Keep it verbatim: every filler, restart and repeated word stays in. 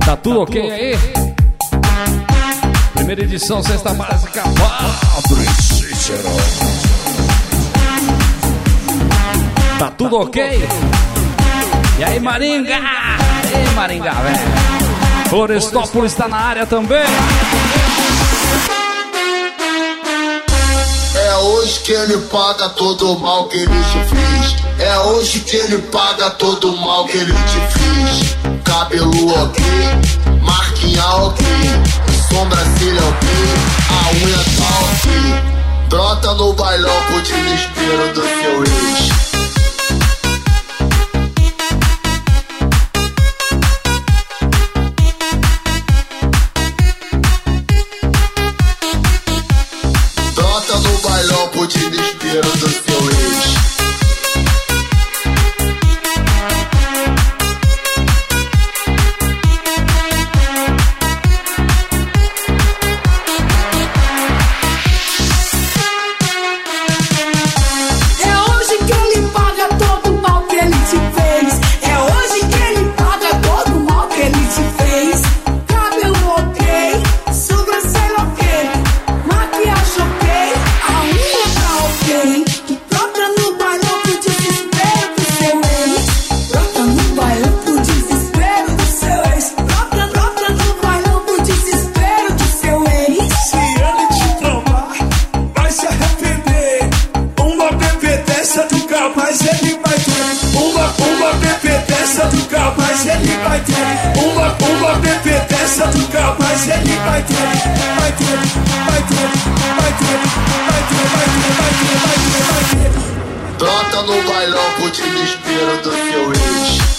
Tá tudo ok aí? Primeira edição, Sexta Básica. Tá tudo ok? E aí, Maringa? Ei, Maringa, velho. Florestópolis tá na área também. É hoje que ele paga todo o mal que ele te fez. É hoje que ele paga todo o mal que ele te fez. Cabelo ok, marquinha ok, sobrancelha ok, a unha tá ok. Brota no bailão pro desespero do seu ex. O desespero do seu ex. É hoje que ele paga todo o mal que ele te fez. É hoje que ele paga todo o mal que ele te fez. Cabelo ok, sobrancelha ok, maquiagem ok. Brota no bailão pro desespero do seu ex. Brota no bailão pro desespero do seu ex. Brota, brota no bailão pro desespero do seu ex. Se ele te tomar, vai se arrepender. Uma bebê dessa do capaz ele vai ter. Uma, uma bebê dessa do capaz ele vai ter. Uma, uma bebê dessa do capaz ele vai ter. Vai ter, vai ter, vai ter, vai ter, vai ter, vai ter, vai ter, vai ter. Brota no bailão pro desespero do seu ex.